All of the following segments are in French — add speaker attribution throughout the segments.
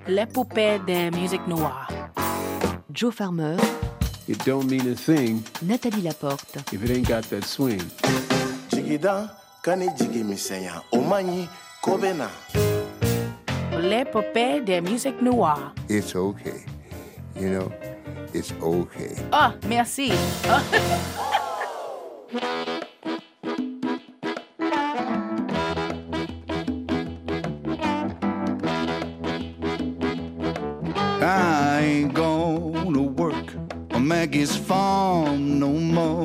Speaker 1: l'épopée de musique noire.
Speaker 2: Joe Farmer,
Speaker 3: It don't mean a thing
Speaker 2: Nathalie Laporte.
Speaker 3: if it ain't got that swing.
Speaker 4: Jigida kani jigi misenya omanyi kobena.
Speaker 1: L'épopée de musique noire.
Speaker 5: It's okay. You know, it's okay.
Speaker 1: Ah, merci.
Speaker 6: I ain't gonna work on Maggie's farm no more.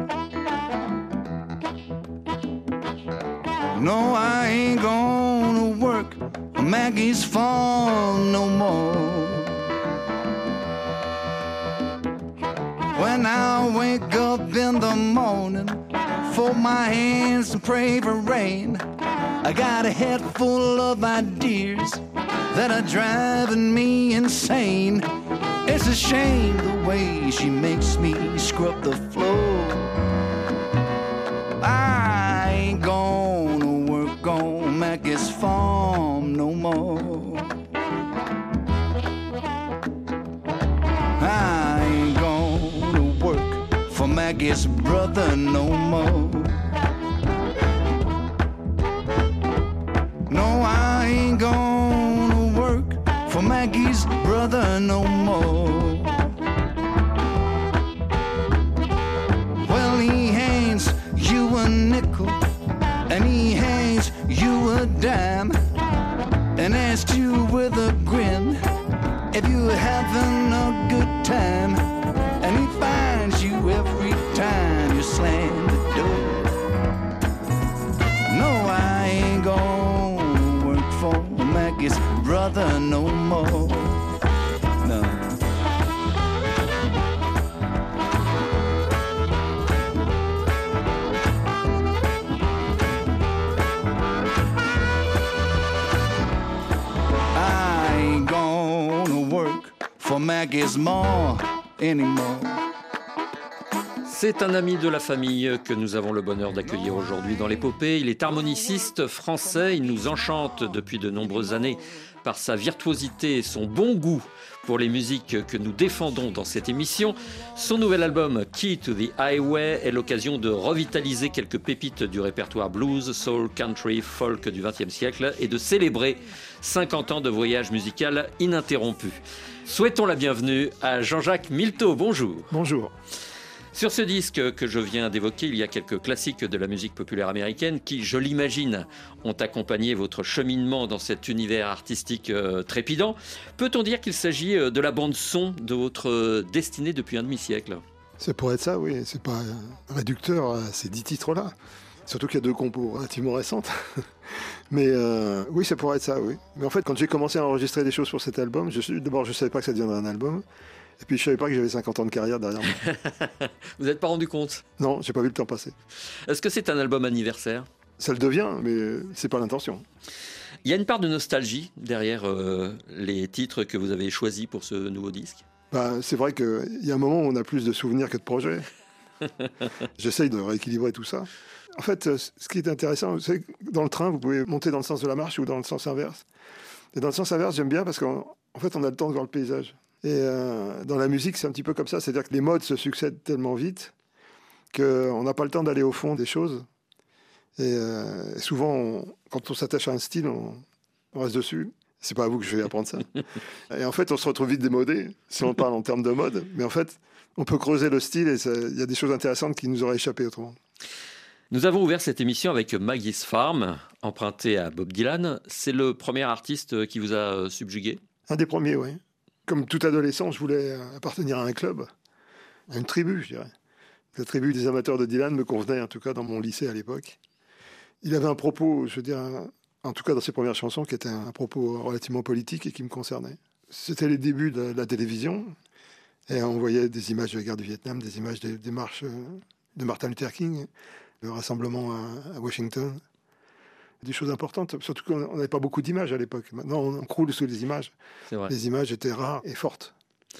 Speaker 6: No, I ain't gonna work on Maggie's farm no more. When I wake up in the morning, fold my hands and pray for rain, I got a head full of ideas that are driving me insane. It's a shame the way she makes me scrub the floor. I ain't gonna work on Maggie's farm no more. I ain't gonna work for Maggie's brother no more. No, I ain't gonna work for Maggie's brother no more. Well, he hands you a nickel and he hands you a dime and asks you with a grin if you're having a good time, and he finds you every time you slam the door. No, I ain't gonna work for Maggie's brother no more. No. I ain't gonna work for Maggie's mom anymore.
Speaker 7: C'est un ami de la famille que nous avons le bonheur d'accueillir aujourd'hui dans l'épopée. Il est harmoniciste français, il nous enchante depuis de nombreuses années par sa virtuosité et son bon goût pour les musiques que nous défendons dans cette émission. Son nouvel album Key to the Highway est l'occasion de revitaliser quelques pépites du répertoire blues, soul, country, folk du XXe siècle et de célébrer 50 ans de voyage musical ininterrompu. Souhaitons la bienvenue à Jean-Jacques Milteau. Bonjour.
Speaker 8: Bonjour.
Speaker 7: Sur ce disque que je viens d'évoquer, il y a quelques classiques de la musique populaire américaine qui, je l'imagine, ont accompagné votre cheminement dans cet univers artistique trépidant. Peut-on dire qu'il s'agit de la bande-son de votre destinée depuis un demi-siècle ?
Speaker 8: Ça pourrait être ça, oui. C'est pas réducteur à ces 10 titres-là. Surtout qu'il y a 2 compos relativement récentes. Mais oui, ça pourrait être ça, oui. Mais en fait, quand j'ai commencé à enregistrer des choses sur cet album, d'abord, je ne savais pas que ça deviendrait un album. Et puis, je ne savais pas que j'avais 50 ans de carrière derrière moi.
Speaker 7: Vous n'êtes pas rendu compte ?
Speaker 8: Non, j'ai pas vu le temps passer.
Speaker 7: Est-ce que c'est un album anniversaire ?
Speaker 8: Ça le devient, mais c'est pas l'intention.
Speaker 7: Il y a une part de nostalgie derrière les titres que vous avez choisis pour ce nouveau disque ?
Speaker 8: C'est vrai qu'il y a un moment où on a plus de souvenirs que de projets. J'essaye de rééquilibrer tout ça. En fait, ce qui est intéressant, vous savez, dans le train, vous pouvez monter dans le sens de la marche ou dans le sens inverse. Et dans le sens inverse, j'aime bien parce qu'en fait, on a le temps de voir le paysage. Et dans la musique, c'est un petit peu comme ça. C'est-à-dire que les modes se succèdent tellement vite qu'on n'a pas le temps d'aller au fond des choses. Et souvent, quand on s'attache à un style, on reste dessus. C'est pas à vous que je vais apprendre ça. Et en fait, on se retrouve vite démodé, si on parle en termes de mode. Mais en fait, on peut creuser le style et il y a des choses intéressantes qui nous auraient échappé autrement.
Speaker 7: Nous avons ouvert cette émission avec Maggie's Farm, emprunté à Bob Dylan. C'est le premier artiste qui vous a subjugué ?
Speaker 8: Un des premiers, oui. Comme tout adolescent, je voulais appartenir à un club, à une tribu, je dirais. La tribu des amateurs de Dylan me convenait, en tout cas dans mon lycée à l'époque. Il avait un propos, je veux dire, en tout cas dans ses premières chansons, qui était un propos relativement politique et qui me concernait. C'était les débuts de la télévision, et on voyait des images de la guerre du Vietnam, des images des marches de Martin Luther King, le rassemblement à Washington. Des choses importantes, surtout qu'on n'avait pas beaucoup d'images à l'époque. Maintenant, on croule sous les images.
Speaker 7: C'est vrai.
Speaker 8: Les images étaient rares et fortes.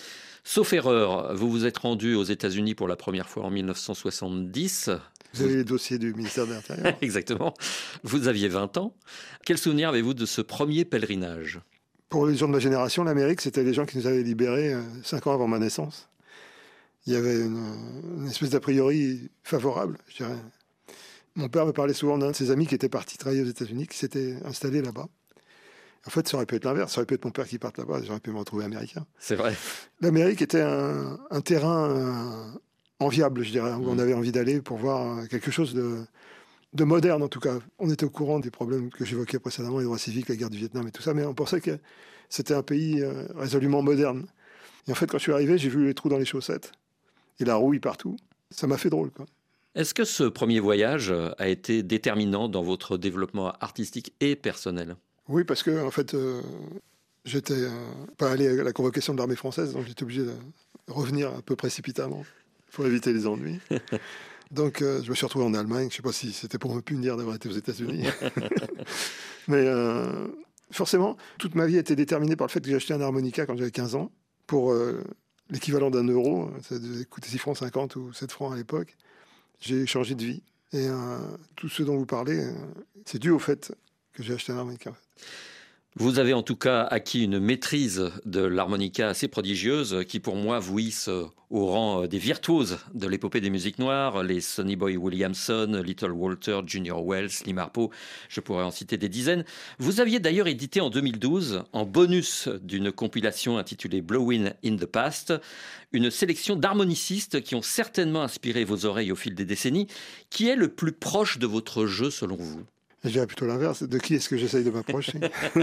Speaker 7: Sauf erreur, vous vous êtes rendu aux États-Unis pour la première fois en 1970.
Speaker 8: Vous avez les dossiers du ministère de l'Intérieur.
Speaker 7: Exactement. Vous aviez 20 ans. Quel souvenir avez-vous de ce premier pèlerinage ?
Speaker 8: Pour les gens de ma génération, l'Amérique, c'était les gens qui nous avaient libérés 5 ans avant ma naissance. Il y avait une espèce d'a priori favorable, je dirais. Mon père me parlait souvent d'un de ses amis qui était parti travailler aux États-Unis, qui s'était installé là-bas. En fait, ça aurait pu être l'inverse. Ça aurait pu être mon père qui parte là-bas. J'aurais pu me retrouver américain.
Speaker 7: C'est vrai.
Speaker 8: L'Amérique était un terrain enviable, je dirais, où on avait envie d'aller pour voir quelque chose de moderne, en tout cas. On était au courant des problèmes que j'évoquais précédemment, les droits civiques, la guerre du Vietnam et tout ça, mais on pensait que c'était un pays résolument moderne. Et en fait, quand je suis arrivé, j'ai vu les trous dans les chaussettes et la rouille partout. Ça m'a fait drôle, quoi.
Speaker 7: Est-ce que ce premier voyage a été déterminant dans votre développement artistique et personnel ?
Speaker 8: Oui, parce que en fait, j'étais pas allé à la convocation de l'armée française, donc j'étais obligé de revenir un peu précipitamment pour éviter les ennuis. Donc, je me suis retrouvé en Allemagne. Je ne sais pas si c'était pour me punir d'avoir été aux États-Unis. Mais forcément, toute ma vie était déterminée par le fait que j'ai acheté un harmonica quand j'avais 15 ans pour l'équivalent d'1 euro. Ça devait coûter 6 francs 50 ou 7 francs à l'époque. J'ai changé de vie. Et tout ce dont vous parlez, c'est dû au fait que j'ai acheté un harmonica.
Speaker 7: Vous avez en tout cas acquis une maîtrise de l'harmonica assez prodigieuse qui pour moi vous hisse au rang des virtuoses de l'épopée des musiques noires, les Sonny Boy Williamson, Little Walter, Junior Wells, Slim Harpo, je pourrais en citer des dizaines. Vous aviez d'ailleurs édité en 2012, en bonus d'une compilation intitulée Blowin' in the Past, une sélection d'harmonicistes qui ont certainement inspiré vos oreilles au fil des décennies. Qui est le plus proche de votre jeu selon vous ?
Speaker 8: Je dirais plutôt l'inverse. De qui est-ce que j'essaye de m'approcher ?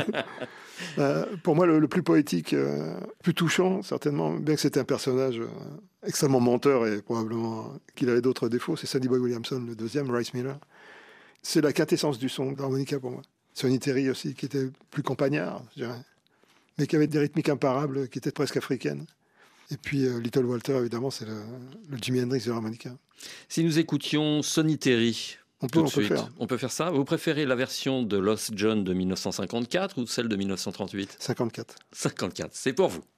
Speaker 8: Pour moi, le plus poétique, plus touchant, certainement, bien que c'était un personnage extrêmement menteur et probablement qu'il avait d'autres défauts, c'est Sonny Boy Williamson, le deuxième, Rice Miller. C'est la quintessence du son de l'harmonica pour moi. Sonny Terry aussi, qui était plus campagnard, je dirais, mais qui avait des rythmiques imparables, qui étaient presque africaines. Et puis Little Walter, évidemment, c'est le Jimi Hendrix de l'harmonica.
Speaker 7: Si nous écoutions Sonny Terry...
Speaker 8: On peut faire.
Speaker 7: On peut faire ça. Vous préférez la version de Lost John de 1954 ou celle de 1938 ?
Speaker 8: 54.
Speaker 7: 54, c'est pour vous.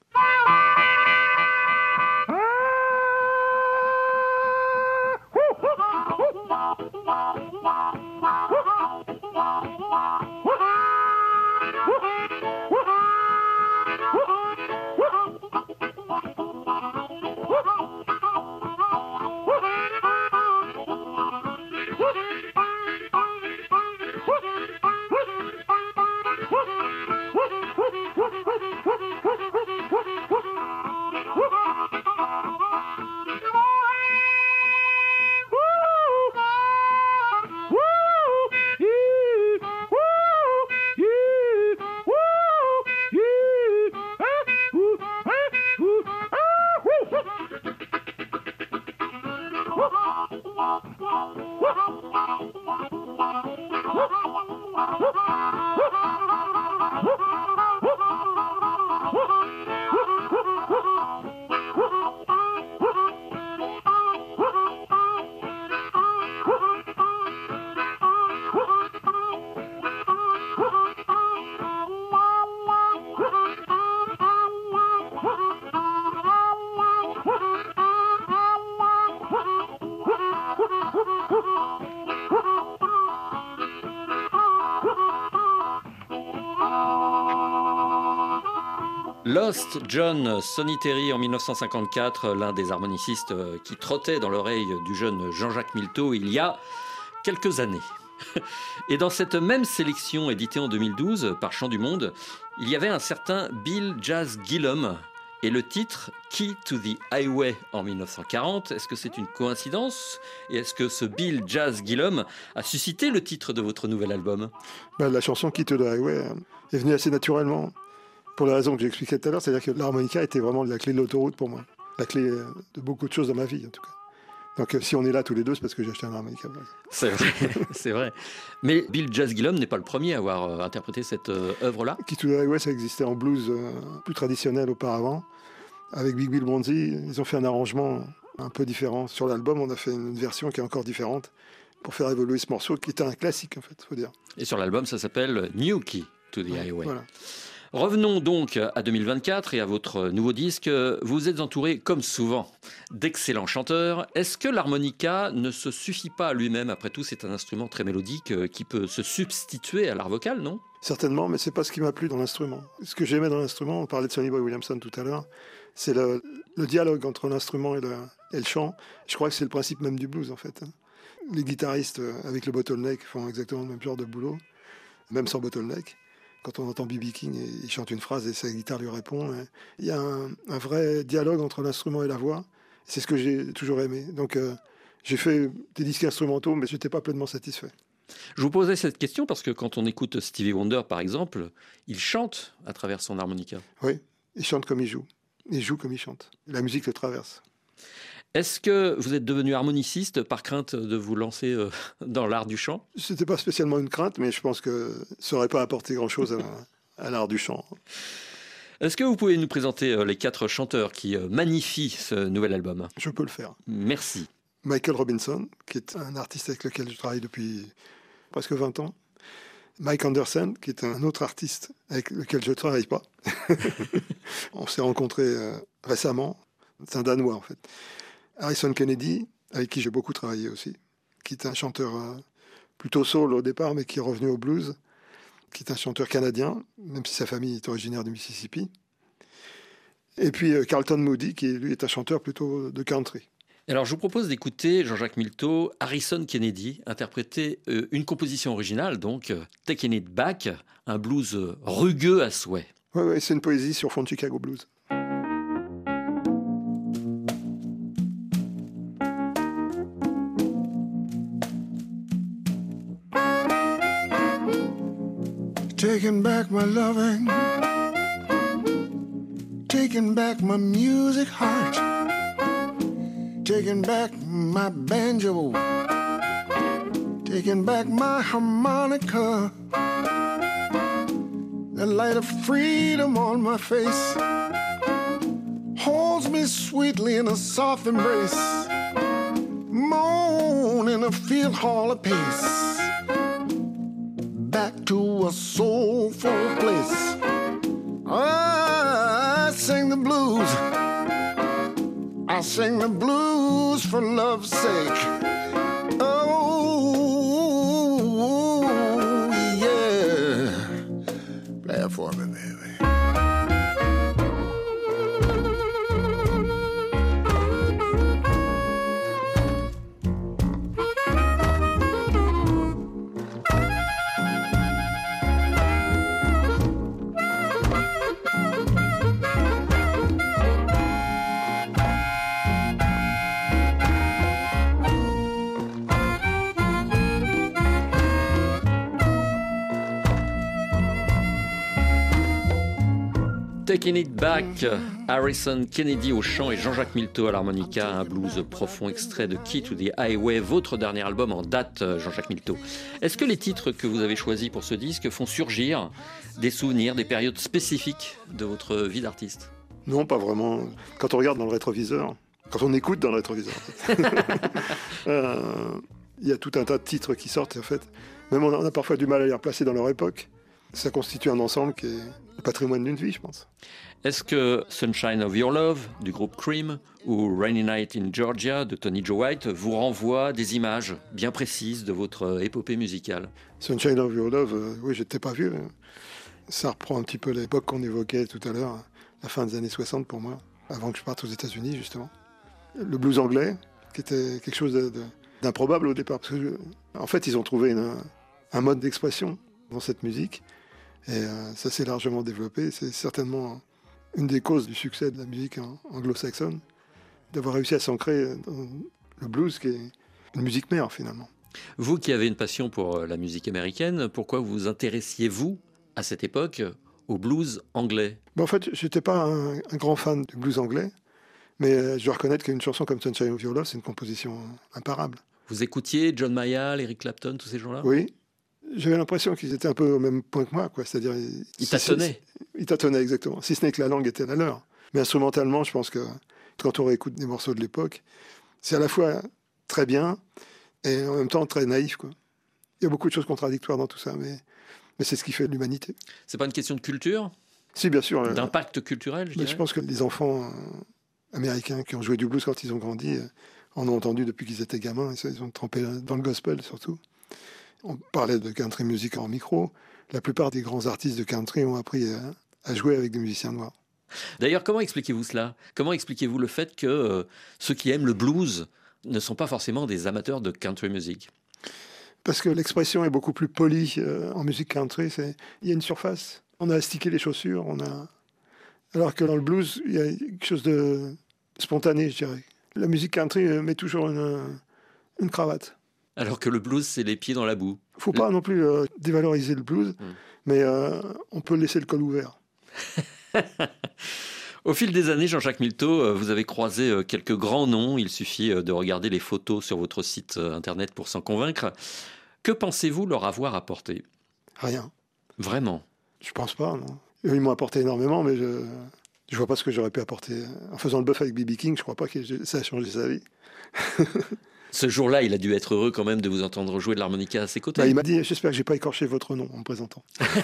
Speaker 7: Lost John, Sonny Terry en 1954, l'un des harmonicistes qui trottait dans l'oreille du jeune Jean-Jacques Milteau il y a quelques années. Et dans cette même sélection éditée en 2012 par Chant du Monde, il y avait un certain Bill Jazz Gillum et le titre Key to the Highway en 1940. Est-ce que c'est une coïncidence ? Et est-ce que ce Bill Jazz Gillum a suscité le titre de votre nouvel album ?
Speaker 8: La chanson Key to the Highway est venue assez naturellement. Pour la raison que j'expliquais tout à l'heure, c'est-à-dire que l'harmonica était vraiment la clé de l'autoroute pour moi. La clé de beaucoup de choses dans ma vie, en tout cas. Donc si on est là tous les deux, c'est parce que j'ai acheté un harmonica.
Speaker 7: C'est vrai, c'est vrai. Mais Bill Jazz Gillum n'est pas le premier à avoir interprété cette œuvre-là.
Speaker 8: Key to the Highway, ça existait en blues plus traditionnel auparavant. Avec Big Bill Bronzy, ils ont fait un arrangement un peu différent. Sur l'album, on a fait une version qui est encore différente pour faire évoluer ce morceau, qui était un classique, en fait, il faut dire.
Speaker 7: Et sur l'album, ça s'appelle New Key to the Highway.
Speaker 8: Voilà.
Speaker 7: Revenons donc à 2024 et à votre nouveau disque. Vous êtes entouré, comme souvent, d'excellents chanteurs. Est-ce que l'harmonica ne se suffit pas à lui-même? Après tout, c'est un instrument très mélodique qui peut se substituer à l'art vocal, non?
Speaker 8: Certainement, mais c'est pas ce qui m'a plu dans l'instrument. Ce que j'aimais dans l'instrument, on parlait de Sonny Boy Williamson tout à l'heure, c'est le dialogue entre l'instrument et le chant. Je crois que c'est le principe même du blues, en fait. Les guitaristes avec le bottleneck font exactement le même genre de boulot, même sans bottleneck. Quand on entend B.B. King, il chante une phrase et sa guitare lui répond. Il y a un vrai dialogue entre l'instrument et la voix. C'est ce que j'ai toujours aimé. Donc j'ai fait des disques instrumentaux, mais je n'étais pas pleinement satisfait.
Speaker 7: Je vous posais cette question parce que quand on écoute Stevie Wonder, par exemple, il chante à travers son harmonica.
Speaker 8: Oui, il chante comme il joue. Il joue comme il chante. La musique le traverse.
Speaker 7: Est-ce que vous êtes devenu harmoniciste par crainte de vous lancer dans l'art du chant?
Speaker 8: Ce n'était pas spécialement une crainte, mais je pense que ça n'aurait pas apporté grand-chose à l'art du chant.
Speaker 7: Est-ce que vous pouvez nous présenter les 4 chanteurs qui magnifient ce nouvel album?
Speaker 8: Je peux le faire.
Speaker 7: Merci.
Speaker 8: Michael Robinson, qui est un artiste avec lequel je travaille depuis presque 20 ans. Mike Anderson, qui est un autre artiste avec lequel je ne travaille pas. On s'est rencontrés récemment. C'est un Danois, en fait. Harrison Kennedy, avec qui j'ai beaucoup travaillé aussi, qui est un chanteur plutôt soul au départ, mais qui est revenu au blues, qui est un chanteur canadien, même si sa famille est originaire du Mississippi. Et puis Carlton Moody, qui lui est un chanteur plutôt de country.
Speaker 7: Alors je vous propose d'écouter Jean-Jacques Milteau, Harrison Kennedy, interpréter une composition originale, donc Taking It Back, un blues rugueux à souhait.
Speaker 8: Oui, c'est une poésie sur fond de Chicago Blues.
Speaker 4: Taking back my loving, taking back my music heart, taking back my banjo, taking back my harmonica, the light of freedom on my face holds me sweetly in a soft embrace, moan in a field hall apace. Back to a soulful place. I sing the blues. I sing the blues for love's sake. Oh, yeah. Play it for me, baby.
Speaker 7: Taking It Back, Harrison Kennedy au chant et Jean-Jacques Milteau à l'harmonica, un blues profond extrait de Key to the Highway, votre dernier album en date, Jean-Jacques Milteau. Est-ce que les titres que vous avez choisis pour ce disque font surgir des souvenirs, des périodes spécifiques de votre vie d'artiste?
Speaker 8: Non, pas vraiment. Quand on regarde dans le rétroviseur, quand on écoute dans le rétroviseur, en fait, il y a tout un tas de titres qui sortent, en fait. Même on a parfois du mal à les replacer dans leur époque. Ça constitue un ensemble qui est le patrimoine d'une vie, je pense.
Speaker 7: Est-ce que Sunshine of Your Love du groupe Cream ou Rainy Night in Georgia de Tony Joe White vous renvoient des images bien précises de votre épopée musicale?
Speaker 8: Sunshine of Your Love, oui, je n'étais pas vieux. Ça reprend un petit peu l'époque qu'on évoquait tout à l'heure, la fin des années 60 pour moi, avant que je parte aux États-Unis, justement. Le blues anglais, qui était quelque chose d'improbable au départ, parce que, en fait, ils ont trouvé un mode d'expression dans cette musique. Et ça s'est largement développé. C'est certainement une des causes du succès de la musique anglo-saxonne, d'avoir réussi à s'ancrer dans le blues, qui est une musique mère, finalement.
Speaker 7: Vous qui avez une passion pour la musique américaine, pourquoi vous intéressiez-vous, à cette époque, au blues anglais?
Speaker 8: En fait, je n'étais pas un grand fan du blues anglais, mais je dois reconnaître qu'une chanson comme Sunshine of Your Love, c'est une composition imparable.
Speaker 7: Vous écoutiez John Mayall, Eric Clapton, tous ces gens-là?
Speaker 8: Oui. J'avais l'impression qu'ils étaient un peu au même point que moi, quoi. C'est-à-dire,
Speaker 7: ils tâtonnaient.
Speaker 8: Ils tâtonnaient, exactement. Si ce n'est que la langue était la leur. Mais instrumentalement, je pense que quand on réécoute des morceaux de l'époque, c'est à la fois très bien et en même temps très naïf, quoi. Il y a beaucoup de choses contradictoires dans tout ça, mais c'est ce qui fait l'humanité.
Speaker 7: C'est pas une question de culture?
Speaker 8: Si, bien sûr.
Speaker 7: d'impact culturel, je
Speaker 8: Mais
Speaker 7: dirais.
Speaker 8: je pense que les enfants américains qui ont joué du blues quand ils ont grandi en ont entendu depuis qu'ils étaient gamins. Et ça, ils ont trempé dans le gospel, surtout. On parlait de country music en micro. La plupart des grands artistes de country ont appris à jouer avec des musiciens noirs.
Speaker 7: D'ailleurs, comment expliquez-vous cela? Comment expliquez-vous le fait que ceux qui aiment le blues ne sont pas forcément des amateurs de country music?
Speaker 8: Parce que l'expression est beaucoup plus polie en musique country. Il y a une surface. On a astiqué les chaussures. Alors que dans le blues, il y a quelque chose de spontané, je dirais. La musique country met toujours une cravate.
Speaker 7: Alors que le blues, c'est les pieds dans la boue.
Speaker 8: Il ne faut pas non plus dévaloriser le blues, mais on peut laisser le col ouvert.
Speaker 7: Au fil des années, Jean-Jacques Milteau, vous avez croisé quelques grands noms. Il suffit de regarder les photos sur votre site internet pour s'en convaincre. Que pensez-vous leur avoir apporté?
Speaker 8: Rien.
Speaker 7: Vraiment?
Speaker 8: Je pense pas, non. Ils m'ont apporté énormément, mais je vois pas ce que j'aurais pu apporter. En faisant le bœuf avec B.B. King, je crois pas que ça a changé sa vie.
Speaker 7: Ce jour-là, il a dû être heureux quand même de vous entendre jouer de l'harmonica à ses côtés.
Speaker 8: Il m'a dit, j'espère que j'ai pas écorché votre nom en me présentant.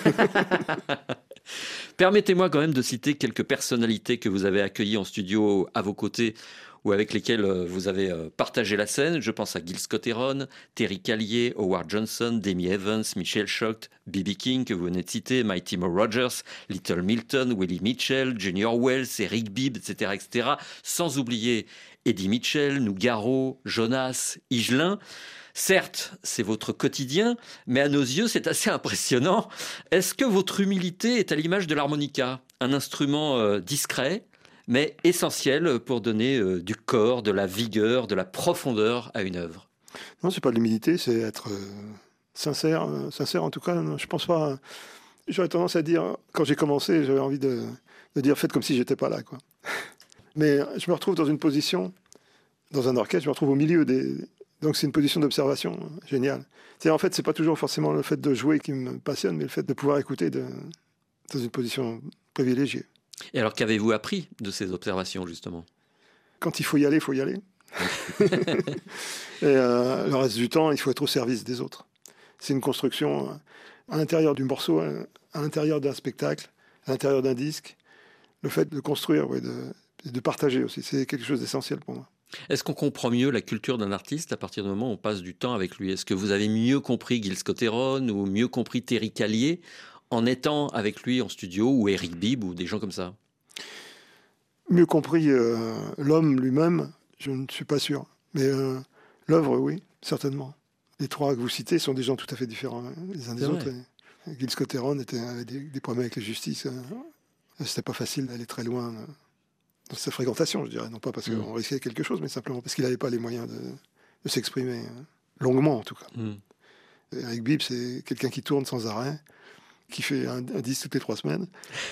Speaker 7: Permettez-moi quand même de citer quelques personnalités que vous avez accueillies en studio à vos côtés ou avec lesquelles vous avez partagé la scène. Je pense à Gil Scott-Heron, Terry Callier, Howard Johnson, Demi Evans, Michelle Shocked, B.B. King que vous venez de citer, Mighty Mo Rogers, Little Milton, Willie Mitchell, Junior Wells, Eric Bibb, etc., etc. Sans oublier Eddie Mitchell, Nougaro, Jonas, Higelin. Certes, c'est votre quotidien, mais à nos yeux, c'est assez impressionnant. Est-ce que votre humilité est à l'image de l'harmonica? Un instrument discret, mais essentiel pour donner du corps, de la vigueur, de la profondeur à une œuvre.
Speaker 8: Non, c'est pas de l'humilité, c'est être sincère. Sincère, en tout cas, non, je pense pas. J'aurais tendance à dire, quand j'ai commencé, j'avais envie de dire faites comme si j'étais pas là, quoi. Mais je me retrouve dans une position, dans un orchestre, je me retrouve au milieu des. Donc c'est une position d'observation géniale. En fait, c'est pas toujours forcément le fait de jouer qui me passionne, mais le fait de pouvoir écouter dans une position privilégiée.
Speaker 7: Et alors, qu'avez-vous appris de ces observations, justement?
Speaker 8: Quand il faut y aller, il faut y aller. Et le reste du temps, il faut être au service des autres. C'est une construction à l'intérieur du morceau, à l'intérieur d'un spectacle, à l'intérieur d'un disque. Le fait de construire, de partager aussi, c'est quelque chose d'essentiel pour moi.
Speaker 7: Est-ce qu'on comprend mieux la culture d'un artiste à partir du moment où on passe du temps avec lui? Est-ce que vous avez mieux compris Gil Scott-Heron ou mieux compris Terry Callier en étant avec lui en studio, ou Eric Bibb ou des gens comme ça?
Speaker 8: Mieux compris l'homme lui-même, je ne suis pas sûr. Mais l'œuvre, oui, certainement. Les trois que vous citez sont des gens tout à fait différents les uns des autres. Gil Scott-Heron avait des problèmes avec la justice. C'était pas facile d'aller très loin dans sa fréquentation, je dirais. Non pas parce qu'on risquait quelque chose, mais simplement parce qu'il n'avait pas les moyens de s'exprimer longuement, en tout cas. Eric Bibb, c'est quelqu'un qui tourne sans arrêt, qui fait un disque toutes les 3 semaines,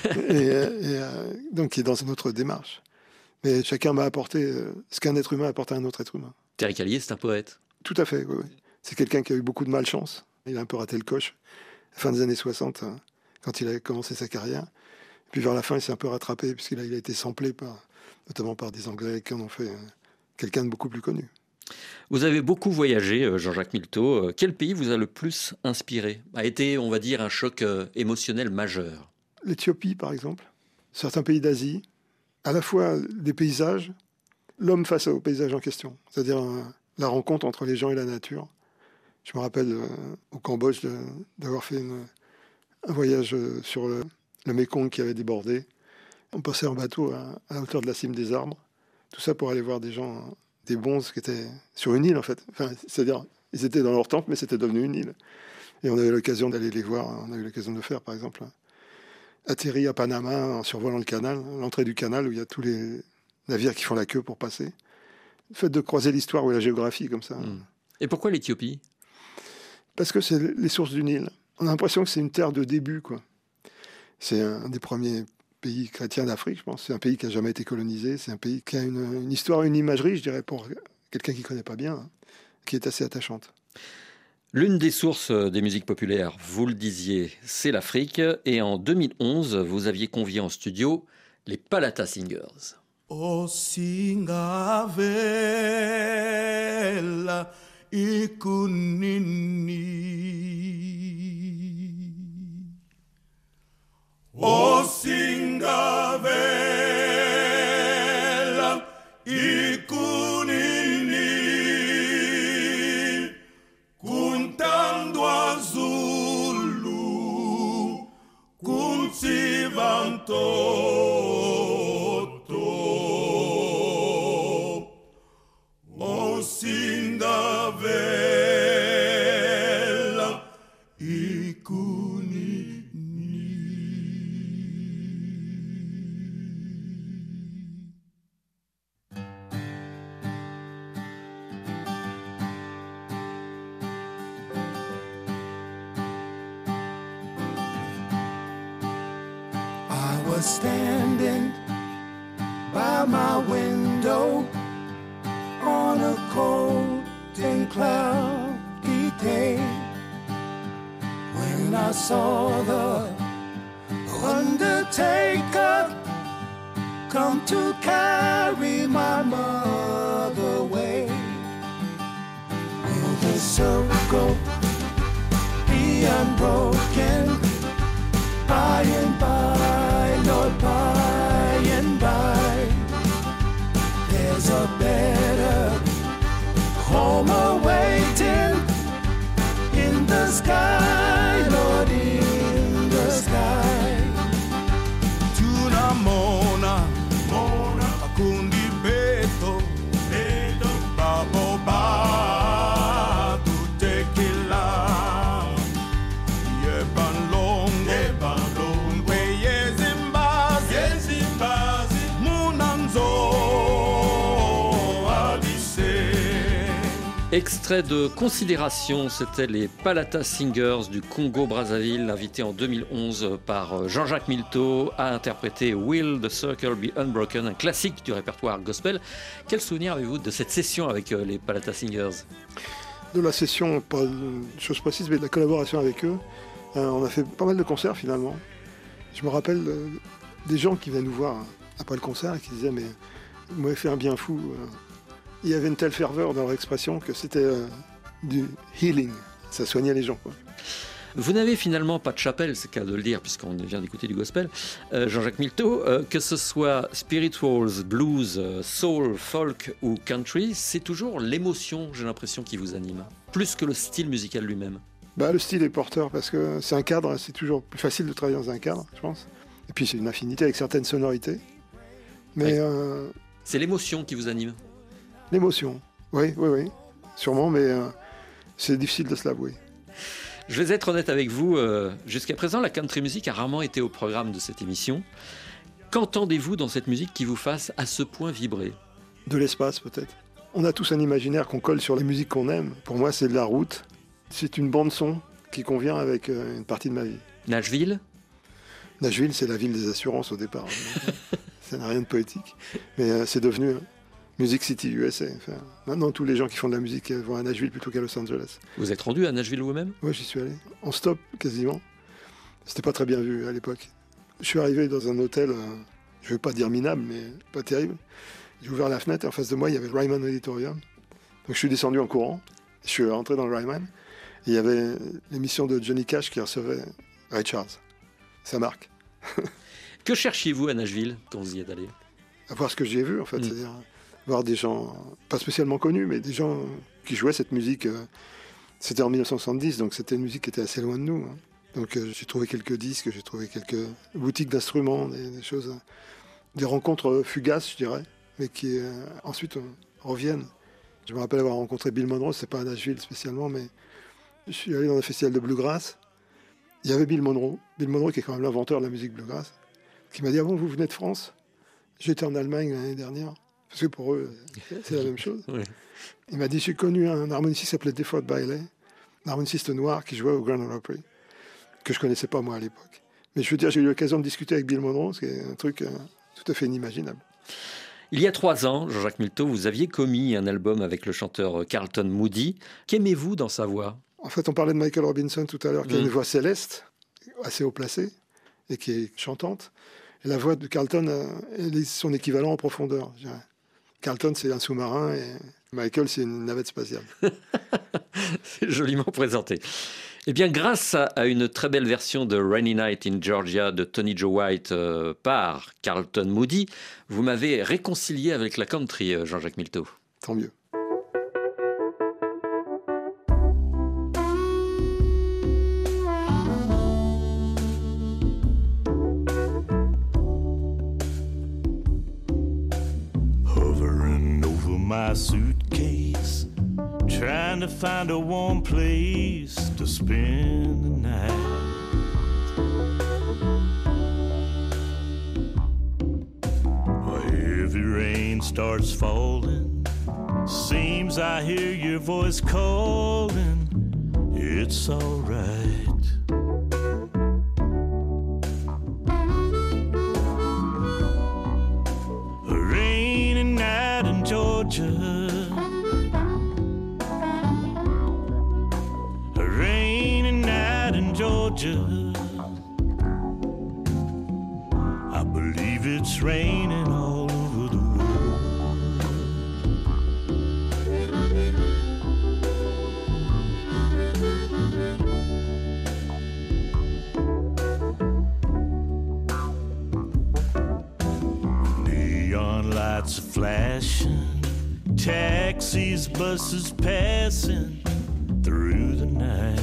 Speaker 8: donc qui est dans une autre démarche. Mais chacun m'a apporté ce qu'un être humain apporte à un autre être humain.
Speaker 7: Terry Callier, c'est un poète.
Speaker 8: Tout à fait, oui. C'est quelqu'un qui a eu beaucoup de malchance. Il a un peu raté le coche à la fin des années 60, quand il a commencé sa carrière. Puis vers la fin, il s'est un peu rattrapé, puisqu'il a été samplé notamment par des Anglais qui en ont fait quelqu'un de beaucoup plus connu.
Speaker 7: Vous avez beaucoup voyagé, Jean-Jacques Milteau. Quel pays vous a le plus inspiré? A été, on va dire, un choc émotionnel majeur?
Speaker 8: L'Éthiopie, par exemple. Certains pays d'Asie. À la fois des paysages, l'homme face au paysage en question. C'est-à-dire la rencontre entre les gens et la nature. Je me rappelle au Cambodge d'avoir fait un voyage sur le Mékong qui avait débordé. On passait en bateau à la hauteur de la cime des arbres. Tout ça pour aller voir des gens, des bonzes qui étaient sur une île, en fait. C'est-à-dire, ils étaient dans leur temple, mais c'était devenu une île. Et on avait l'occasion d'aller les voir. On a eu l'occasion de le faire, par exemple, atterri à Panama en survolant le canal, l'entrée du canal où il y a tous les navires qui font la queue pour passer. Le fait de croiser l'histoire ou la géographie comme ça.
Speaker 7: Et pourquoi l'Éthiopie?
Speaker 8: Parce que c'est les sources du Nil. On a l'impression que c'est une terre de début, quoi. C'est un des premiers pays chrétiens d'Afrique, je pense. C'est un pays qui n'a jamais été colonisé. C'est un pays qui a une histoire, une imagerie, je dirais, pour quelqu'un qui ne connaît pas bien, qui est assez attachante.
Speaker 7: L'une des sources des musiques populaires, vous le disiez, c'est l'Afrique. Et en 2011, vous aviez convié en studio les Palata Singers.
Speaker 9: O Singavela ikunini. O Singavela Oh Cinderella,
Speaker 10: I was standing by my window on a cold and cloudy day when I saw the undertaker come to carry my mother away. Will the circle be unbroken? By and by, Lord, by and by, there's a better home awaiting in the sky, Lord, in the sky.
Speaker 9: Tunamona, mona, akundi beto, beto, babo ba, tu tequila, yeban long, we yezimbazi, munanzo, adise.
Speaker 7: Extrait de Considération, c'était les Palata Singers du Congo-Brazzaville, invités en 2011 par Jean-Jacques Milteau, à interpréter Will the Circle Be Unbroken, un classique du répertoire gospel. Quel souvenir avez-vous de cette session avec les Palata Singers?
Speaker 8: De la session, pas de chose précise, mais de la collaboration avec eux. On a fait pas mal de concerts finalement. Je me rappelle des gens qui venaient nous voir après le concert et qui disaient mais vous m'avez fait un bien fou. Il y avait une telle ferveur dans leur expression que c'était du healing. Ça soignait les gens, quoi.
Speaker 7: Vous n'avez finalement pas de chapelle, c'est le cas de le dire, puisqu'on vient d'écouter du gospel. Jean-Jacques Milteau, que ce soit spirituals, blues, soul, folk ou country, c'est toujours l'émotion, j'ai l'impression, qui vous anime, plus que le style musical lui-même.
Speaker 8: Le style est porteur parce que c'est un cadre, c'est toujours plus facile de travailler dans un cadre, je pense. Et puis c'est une affinité avec certaines sonorités. Mais
Speaker 7: c'est l'émotion qui vous anime.
Speaker 8: L'émotion, oui, sûrement, mais c'est difficile de se l'avouer.
Speaker 7: Je vais être honnête avec vous, jusqu'à présent, la country music a rarement été au programme de cette émission. Qu'entendez-vous dans cette musique qui vous fasse à ce point vibrer?
Speaker 8: De l'espace, peut-être. On a tous un imaginaire qu'on colle sur les musiques qu'on aime. Pour moi, c'est de la route. C'est une bande-son qui convient avec une partie de ma vie.
Speaker 7: Nashville,
Speaker 8: c'est la ville des assurances au départ. Ça n'a rien de poétique. Mais c'est devenu Music City, USA. Enfin, maintenant, tous les gens qui font de la musique vont à Nashville plutôt qu'à Los Angeles.
Speaker 7: Vous êtes rendu à Nashville vous-même?
Speaker 8: Oui, j'y suis allé. En stop, quasiment. C'était pas très bien vu à l'époque. Je suis arrivé dans un hôtel, je ne veux pas dire minable, mais pas terrible. J'ai ouvert la fenêtre et en face de moi, il y avait le Ryman Auditorium. Donc je suis descendu en courant. Je suis rentré dans le Ryman. Et il y avait l'émission de Johnny Cash qui recevait Ray Charles. Ça marque.
Speaker 7: Que cherchiez-vous à Nashville quand vous y êtes allé?
Speaker 8: À voir ce que j'y ai vu, en fait. C'est-à-dire voir des gens, pas spécialement connus, mais des gens qui jouaient cette musique. C'était en 1970, donc c'était une musique qui était assez loin de nous. Donc j'ai trouvé quelques disques, j'ai trouvé quelques boutiques d'instruments, des choses, des rencontres fugaces, je dirais, mais qui ensuite reviennent. Je me rappelle avoir rencontré Bill Monroe, c'est pas à Nashville spécialement, mais je suis allé dans un festival de bluegrass. Il y avait Bill Monroe qui est quand même l'inventeur de la musique bluegrass, qui m'a dit « Ah bon, vous venez de France ?» J'étais en Allemagne l'année dernière, parce que pour eux, c'est la même chose. Oui. Il m'a dit « J'ai connu un harmoniciste qui s'appelait Deford Bailey, un harmoniciste noir qui jouait au Grand Ole Opry, que je connaissais pas moi à l'époque. Mais je veux dire, j'ai eu l'occasion de discuter avec Bill Monroe, ce qui est un truc tout à fait inimaginable. »
Speaker 7: Il y a 3 ans, Jean-Jacques Milteau, vous aviez commis un album avec le chanteur Carlton Moody. Qu'aimez-vous dans sa voix?
Speaker 8: En fait, on parlait de Michael Robinson tout à l'heure, qui a une voix céleste, assez haut placée, et qui est chantante. Et la voix de Carlton, elle est son équivalent en profondeur, je dirais. Carlton, c'est un sous-marin, et Michael, c'est une navette spatiale.
Speaker 7: C'est joliment présenté. Eh bien, grâce à une très belle version de Rainy Night in Georgia de Tony Joe White par Carlton Moody, vous m'avez réconcilié avec la country, Jean-Jacques Milteau.
Speaker 8: Tant mieux.
Speaker 9: my suitcase, trying to find a warm place to spend the night. Heavy rain starts falling, seems I hear your voice calling, it's alright. A rainy night in Georgia, a rainy night in Georgia, I believe it's raining all over the world. Neon lights are flashing, taxis, buses passing through the night.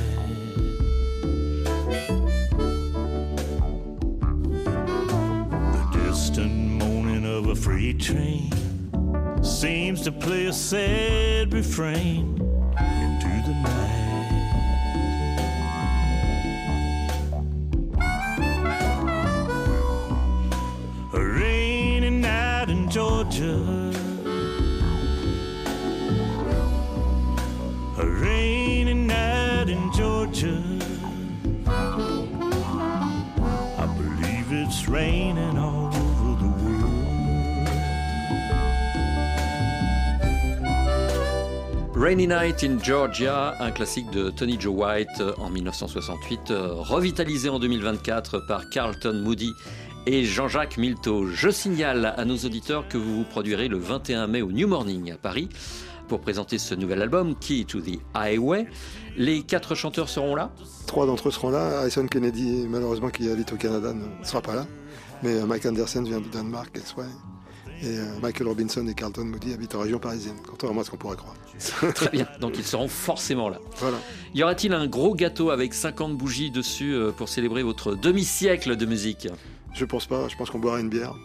Speaker 9: Distant moaning of a freight train seems to play a sad refrain into the night. A rainy night in Georgia, a rainy night in Georgia, I believe it's raining all over the world.
Speaker 7: Rainy Night in Georgia, un classique de Tony Joe White en 1968, revitalisé en 2024 par Carlton Moody et Jean-Jacques Milteau. Je signale à nos auditeurs que vous vous produirez le 21 mai au New Morning à Paris pour présenter ce nouvel album, Key to the Highway. Les 4 chanteurs seront là ?
Speaker 8: 3 d'entre eux seront là. Harrison Kennedy, malheureusement, qui habite au Canada, ne sera pas là. Mais Mike Anderson vient de Danemark, et Michael Robinson et Carlton Moody habitent en région parisienne, contrairement à ce qu'on pourrait croire.
Speaker 7: Très bien, donc ils seront forcément là.
Speaker 8: Voilà.
Speaker 7: Y aura-t-il un gros gâteau avec 50 bougies dessus pour célébrer votre demi-siècle de musique ?
Speaker 8: Je pense pas, je pense qu'on boira une bière.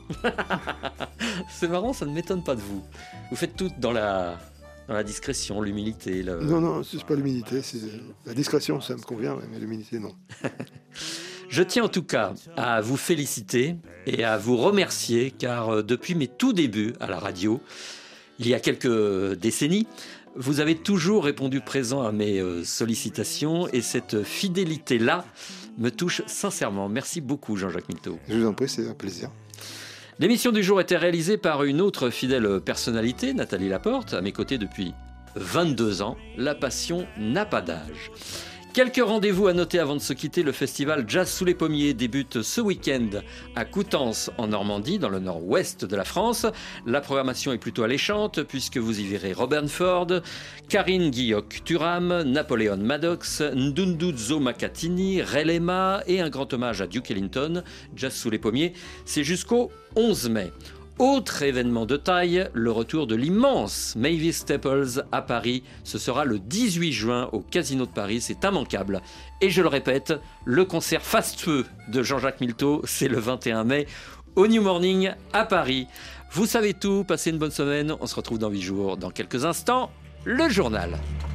Speaker 7: C'est marrant, ça ne m'étonne pas de vous. Vous faites tout dans la discrétion, l'humilité.
Speaker 8: Non, c'est pas l'humilité, c'est la discrétion, ça me convient, mais l'humilité, non.
Speaker 7: Je tiens en tout cas à vous féliciter et à vous remercier, car depuis mes tout débuts à la radio, il y a quelques décennies, vous avez toujours répondu présent à mes sollicitations, et cette fidélité-là me touche sincèrement. Merci beaucoup, Jean-Jacques Milteau.
Speaker 8: Je vous en prie, c'est un plaisir.
Speaker 7: L'émission du jour était réalisée par une autre fidèle personnalité, Nathalie Laporte, à mes côtés depuis 22 ans. La passion n'a pas d'âge. Quelques rendez-vous à noter avant de se quitter. Le festival Jazz sous les pommiers débute ce week-end à Coutances en Normandie, dans le nord-ouest de la France. La programmation est plutôt alléchante puisque vous y verrez Robert Ford, Karine Guilloc-Turam, Napoléon Maddox, Ndunduzo Makatini, Ray Lema et un grand hommage à Duke Ellington. Jazz sous les pommiers, c'est jusqu'au 11 mai. Autre événement de taille, le retour de l'immense Mavis Staples à Paris. Ce sera le 18 juin au Casino de Paris, c'est immanquable. Et je le répète, le concert fastueux de Jean-Jacques Milteau, c'est le 21 mai au New Morning à Paris. Vous savez tout, passez une bonne semaine, on se retrouve dans 8 jours. Dans quelques instants, le journal.